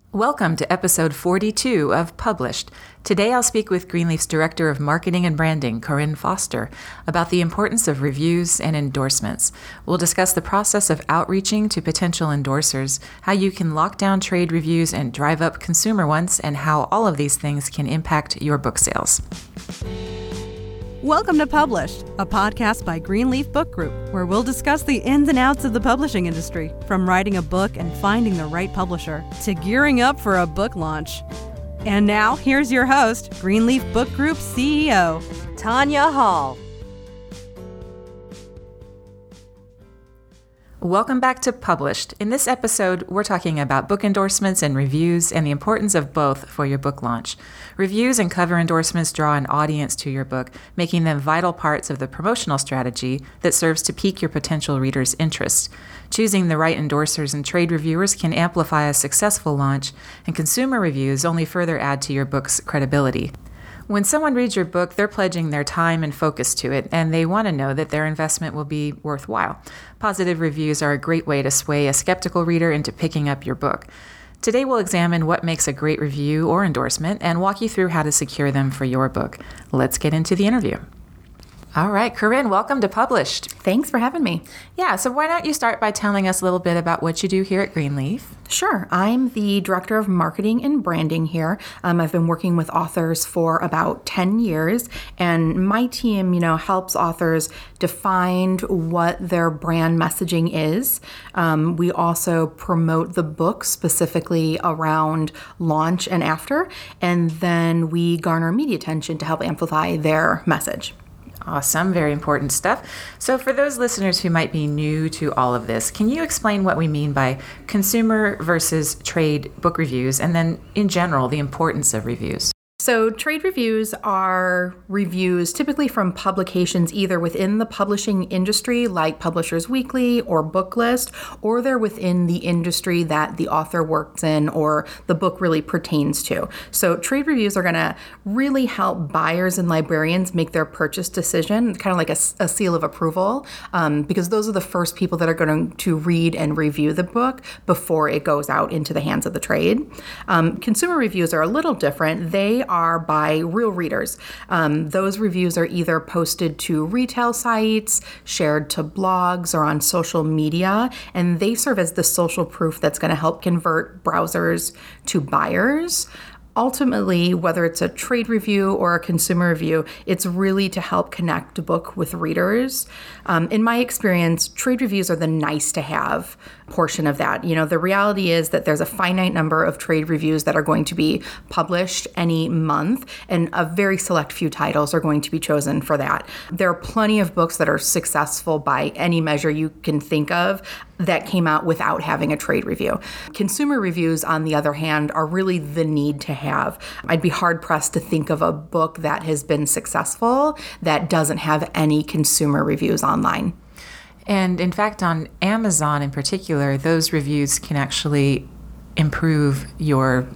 Welcome to episode 42 of Published. Today I'll speak with Greenleaf's Director of Marketing and Branding, Corinne Foster, about the importance of reviews and endorsements. We'll discuss the process of outreaching to potential endorsers, how you can lock down trade reviews and drive up consumer ones, and how all of these things can impact your book sales. Welcome to Published, a podcast by Greenleaf Book Group, where we'll discuss the ins and outs of the publishing industry, from writing a book and finding the right publisher, to gearing up for a book launch. And now, here's your host, Greenleaf Book Group CEO, Tanya Hall. Welcome back to Published. In this episode, we're talking about book endorsements and reviews and the importance of both for your book launch. Reviews and cover endorsements draw an audience to your book, making them vital parts of the promotional strategy that serves to pique your potential readers' interest. Choosing the right endorsers and trade reviewers can amplify a successful launch, and consumer reviews only further add to your book's credibility. When someone reads your book, they're pledging their time and focus to it, and they want to know that their investment will be worthwhile. Positive reviews are a great way to sway a skeptical reader into picking up your book. Today we'll examine what makes a great review or endorsement and walk you through how to secure them for your book. Let's get into the interview. All right, Corinne, welcome to Published. Thanks for having me. Yeah, so why don't you start by telling us a little bit about what you do here at Greenleaf? Sure. I'm the Director of Marketing and Branding here. I've been working with authors for about 10 years, and my team, helps authors define what their brand messaging is. We also promote the book specifically around launch and after, and then we garner media attention to help amplify their message. Awesome. Very important stuff. So for those listeners who might be new to all of this, can you explain what we mean by consumer versus trade book reviews, and then in general, the importance of reviews? So trade reviews are reviews typically from publications either within the publishing industry like Publishers Weekly or Booklist, or they're within the industry that the author works in or the book really pertains to. So trade reviews are going to really help buyers and librarians make their purchase decision, kind of like a seal of approval, because those are the first people that are going to read and review the book before it goes out into the hands of the trade. Consumer reviews are a little different. They are by real readers. Those reviews are either posted to retail sites, shared to blogs, or on social media, and they serve as the social proof that's going to help convert browsers to buyers. Ultimately, whether it's a trade review or a consumer review, it's really to help connect a book with readers. In my experience, trade reviews are the nice to have portion of that. The reality is that there's a finite number of trade reviews that are going to be published any month, and a very select few titles are going to be chosen for that. There are plenty of books that are successful by any measure you can think of that came out without having a trade review. Consumer reviews, on the other hand, are really the need to have. I'd be hard-pressed to think of a book that has been successful that doesn't have any consumer reviews online. And in fact, on Amazon in particular, those reviews can actually improve your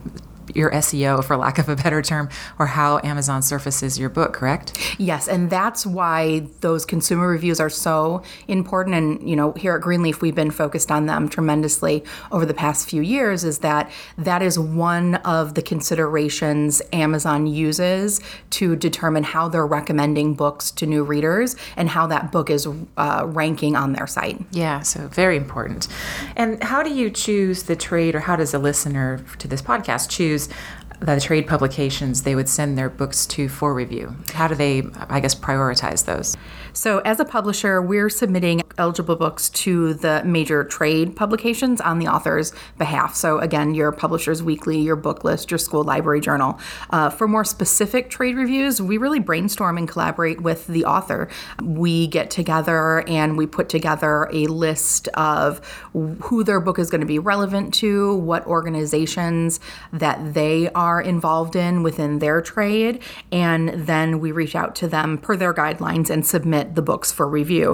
SEO, for lack of a better term, or how Amazon surfaces your book, correct? Yes, and that's why those consumer reviews are so important. And, here at Greenleaf, we've been focused on them tremendously over the past few years, is that is one of the considerations Amazon uses to determine how they're recommending books to new readers and how that book is ranking on their site. Yeah, so very important. And how do you choose the trade, or how does a listener to this podcast choose the trade publications they would send their books to for review? How do they, prioritize those? So as a publisher, we're submitting eligible books to the major trade publications on the author's behalf. So again, your Publishers Weekly, your Booklist, your school library journal. For more specific trade reviews, we really brainstorm and collaborate with the author. We get together and we put together a list of who their book is going to be relevant to, what organizations that they are involved in within their trade, and then we reach out to them per their guidelines and submit the books for review.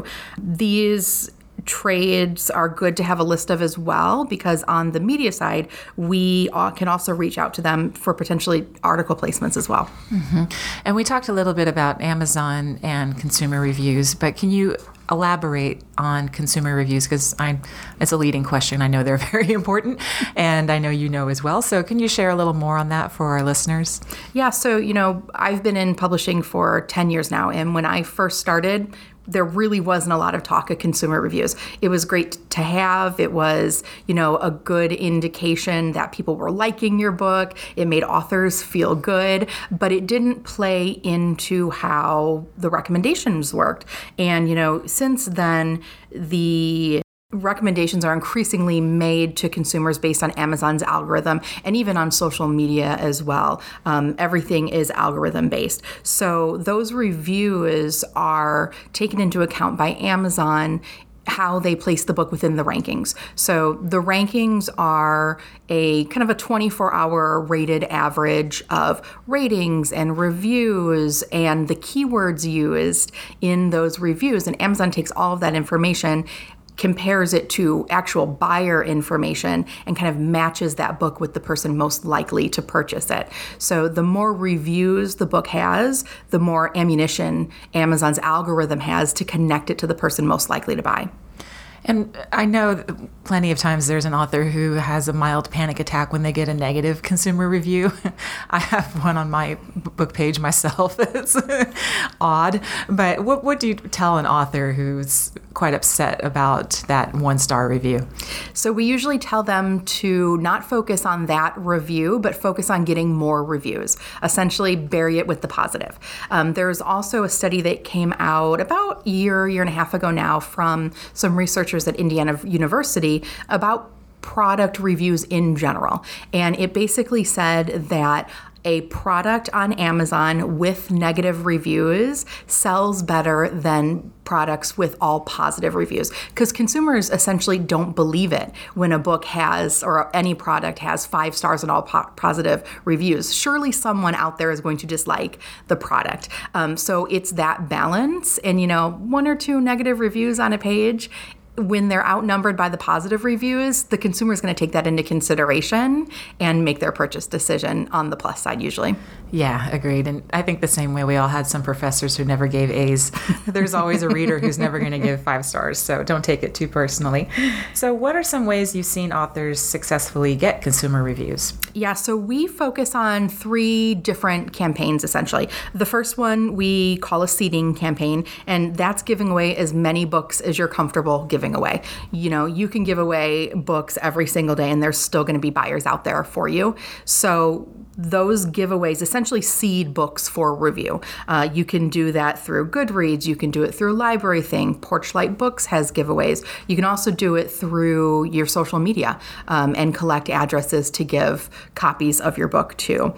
These trades are good to have a list of as well, because on the media side, we can also reach out to them for potentially article placements as well. Mm-hmm. And we talked a little bit about Amazon and consumer reviews, but can you elaborate on consumer reviews? Because it's a leading question. I know they're very important, and I know you know as well. So can you share a little more on that for our listeners? Yeah, so, I've been in publishing for 10 years now, and when I first started, there really wasn't a lot of talk of consumer reviews. It was great to have. It was, a good indication that people were liking your book. It made authors feel good, but it didn't play into how the recommendations worked. And, since then, the recommendations are increasingly made to consumers based on Amazon's algorithm and even on social media as well. Everything is algorithm based. So those reviews are taken into account by Amazon, how they place the book within the rankings. So the rankings are a kind of a 24-hour rated average of ratings and reviews and the keywords used in those reviews. And Amazon takes all of that information, compares it to actual buyer information, and kind of matches that book with the person most likely to purchase it. So the more reviews the book has, the more ammunition Amazon's algorithm has to connect it to the person most likely to buy. And I know plenty of times there's an author who has a mild panic attack when they get a negative consumer review. I have one on my book page myself. It's odd. But what do you tell an author who's quite upset about that 1-star review? So we usually tell them to not focus on that review, but focus on getting more reviews. Essentially, bury it with the positive. There's also a study that came out about a year and a half ago now from some researchers at Indiana University about product reviews in general. And it basically said that a product on Amazon with negative reviews sells better than products with all positive reviews, because consumers essentially don't believe it when a book has, or any product has, 5 stars and all positive reviews. Surely someone out there is going to dislike the product. So it's that balance. And 1 or 2 negative reviews on a page, when they're outnumbered by the positive reviews, the consumer is going to take that into consideration and make their purchase decision on the plus side usually. Yeah, agreed. And I think the same way we all had some professors who never gave A's. There's always a reader who's never going to give 5 stars, so don't take it too personally. So what are some ways you've seen authors successfully get consumer reviews? Yeah, so we focus on 3 different campaigns, essentially. The first one we call a seeding campaign, and that's giving away as many books as you're comfortable giving away. You can give away books every single day, and there's still going to be buyers out there for you. So those giveaways essentially seed books for review. You can do that through Goodreads. You can do it through Library Thing. Porchlight Books has giveaways. You can also do it through your social media and collect addresses to give copies of your book to.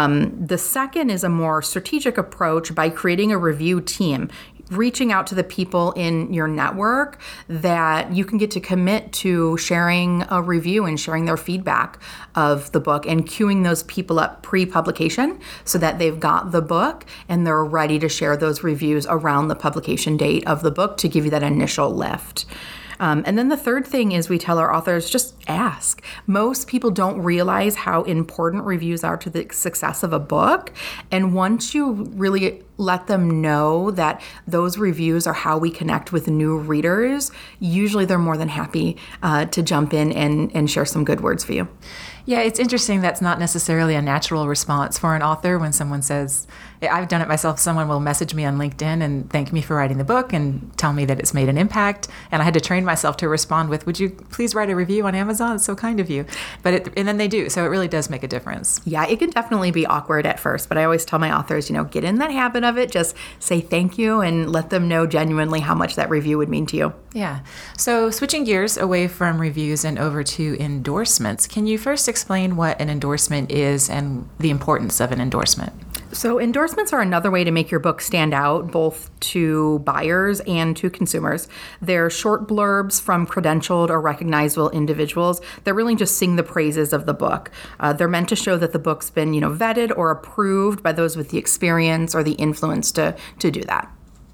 The second is a more strategic approach by creating a review team, reaching out to the people in your network that you can get to commit to sharing a review and sharing their feedback of the book, and queuing those people up pre-publication so that they've got the book and they're ready to share those reviews around the publication date of the book to give you that initial lift. And then the third thing is we tell our authors, just ask. Most people don't realize how important reviews are to the success of a book. And once you really let them know that those reviews are how we connect with new readers, usually they're more than happy to jump in and share some good words for you. Yeah, it's interesting. That's not necessarily a natural response for an author when someone says, I've done it myself. Someone will message me on LinkedIn and thank me for writing the book and tell me that it's made an impact. And I had to train myself to respond with, would you please write a review on Amazon? It's so kind of you. And then they do. So it really does make a difference. Yeah, it can definitely be awkward at first, but I always tell my authors, get in that habit of it. Just say thank you and let them know genuinely how much that review would mean to you. Yeah. So switching gears away from reviews and over to endorsements, can you first explain what an endorsement is and the importance of an endorsement? So endorsements are another way to make your book stand out, both to buyers and to consumers. They're short blurbs from credentialed or recognizable individuals that really just sing the praises of the book. They're meant to show that the book's been, vetted or approved by those with the experience or the influence to do that.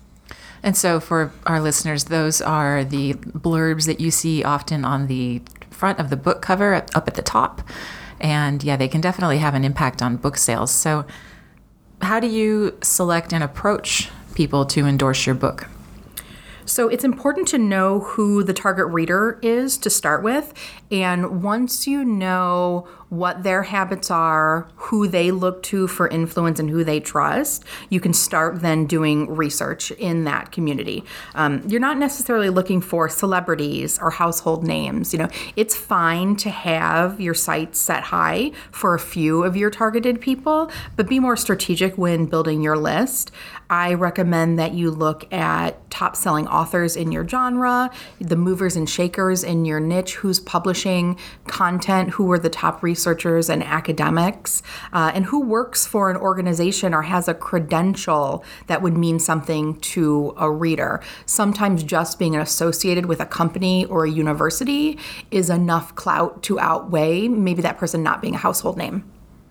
And so for our listeners, those are the blurbs that you see often on the front of the book cover up at the top. And yeah, they can definitely have an impact on book sales. So how do you select and approach people to endorse your book? So it's important to know who the target reader is to start with. And once you know what their habits are, who they look to for influence and who they trust, you can start then doing research in that community. You're not necessarily looking for celebrities or household names. It's fine to have your sights set high for a few of your targeted people, but be more strategic when building your list. I recommend that you look at top-selling authors in your genre, the movers and shakers in your niche, who's publishing content, who are the top researchers and academics, and who works for an organization or has a credential that would mean something to a reader. Sometimes just being associated with a company or a university is enough clout to outweigh maybe that person not being a household name.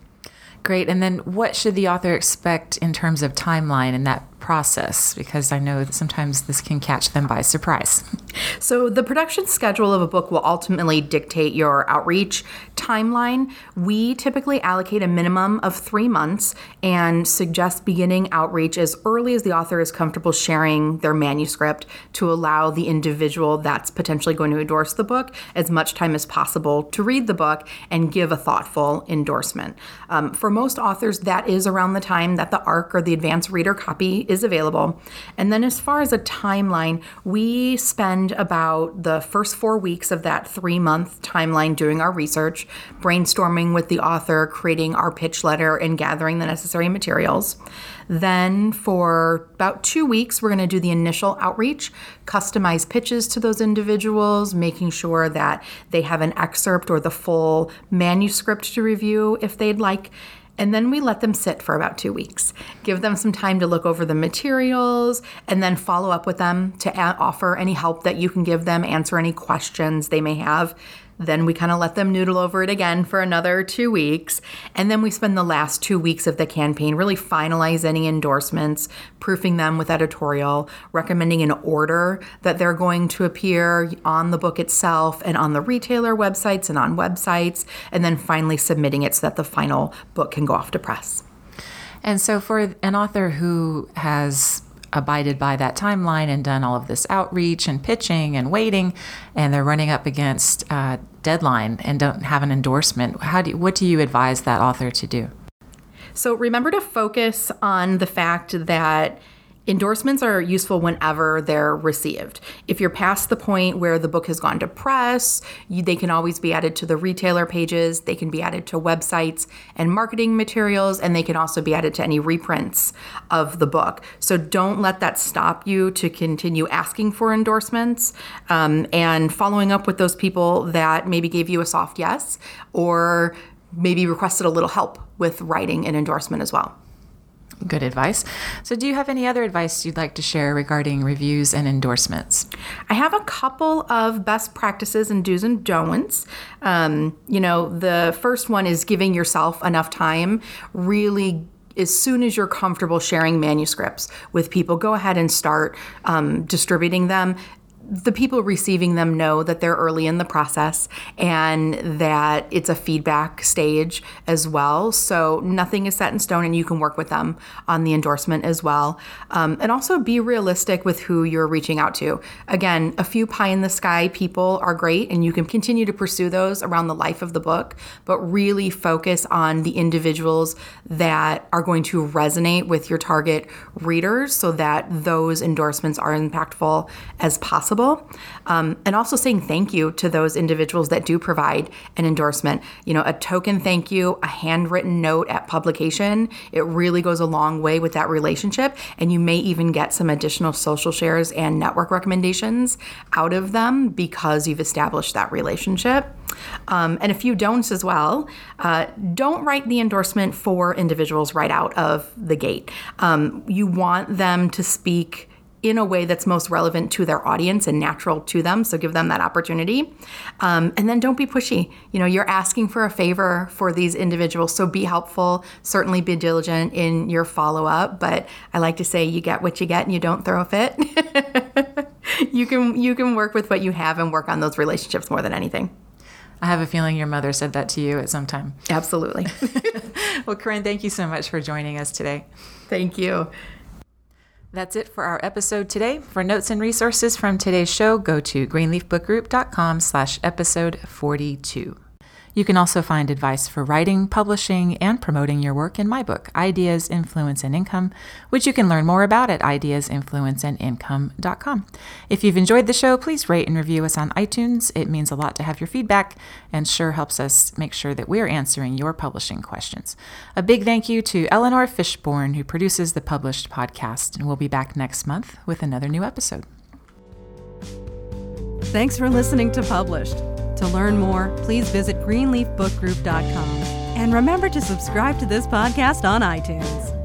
Great. And then what should the author expect in terms of timeline in that process? Because I know that sometimes this can catch them by surprise. So the production schedule of a book will ultimately dictate your outreach timeline. We typically allocate a minimum of 3 months and suggest beginning outreach as early as the author is comfortable sharing their manuscript to allow the individual that's potentially going to endorse the book as much time as possible to read the book and give a thoughtful endorsement. For most authors, that is around the time that the ARC or the advanced reader copy is available. And then as far as a timeline, we spend about the first 4 weeks of that 3-month timeline doing our research, brainstorming with the author, creating our pitch letter, and gathering the necessary materials. Then for about 2 weeks, we're going to do the initial outreach, customize pitches to those individuals, making sure that they have an excerpt or the full manuscript to review if they'd like. And then we let them sit for about 2 weeks, give them some time to look over the materials, and then follow up with them to offer any help that you can give them, answer any questions they may have. Then we kind of let them noodle over it again for another 2 weeks. And then we spend the last 2 weeks of the campaign really finalize any endorsements, proofing them with editorial, recommending an order that they're going to appear on the book itself and on the retailer websites and on websites, and then finally submitting it so that the final book can go off to press. And so for an author who has abided by that timeline and done all of this outreach and pitching and waiting, and they're running up against a deadline and don't have an endorsement, what do you advise that author to do? So remember to focus on the fact that endorsements are useful whenever they're received. If you're past the point where the book has gone to press, they can always be added to the retailer pages, they can be added to websites and marketing materials, and they can also be added to any reprints of the book. So don't let that stop you to continue asking for endorsements and following up with those people that maybe gave you a soft yes or maybe requested a little help with writing an endorsement as well. Good advice. So do you have any other advice you'd like to share regarding reviews and endorsements? I have a couple of best practices and do's and don'ts. The first one is giving yourself enough time. Really, as soon as you're comfortable sharing manuscripts with people, go ahead and start distributing them. The people receiving them know that they're early in the process and that it's a feedback stage as well. So nothing is set in stone and you can work with them on the endorsement as well. And also be realistic with who you're reaching out to. Again, a few pie in the sky people are great and you can continue to pursue those around the life of the book, but really focus on the individuals that are going to resonate with your target readers so that those endorsements are impactful as possible. And also saying thank you to those individuals that do provide an endorsement. A token thank you, a handwritten note at publication, it really goes a long way with that relationship. And you may even get some additional social shares and network recommendations out of them because you've established that relationship. And a few don'ts as well. Don't write the endorsement for individuals right out of the gate. You want them to speak in a way that's most relevant to their audience and natural to them. So give them that opportunity. And then don't be pushy. You're asking for a favor for these individuals. So be helpful, certainly be diligent in your follow-up. But I like to say you get what you get and you don't throw a fit. You can work with what you have and work on those relationships more than anything. I have a feeling your mother said that to you at some time. Absolutely. Well, Corinne, thank you so much for joining us today. Thank you. That's it for our episode today. For notes and resources from today's show, go to greenleafbookgroup.com/episode 42. You can also find advice for writing, publishing, and promoting your work in my book, Ideas, Influence, and Income, which you can learn more about at ideasinfluenceandincome.com. If you've enjoyed the show, please rate and review us on iTunes. It means a lot to have your feedback and sure helps us make sure that we're answering your publishing questions. A big thank you to Eleanor Fishborn, who produces the Published podcast, and we'll be back next month with another new episode. Thanks for listening to Published. To learn more, please visit greenleafbookgroup.com. And remember to subscribe to this podcast on iTunes.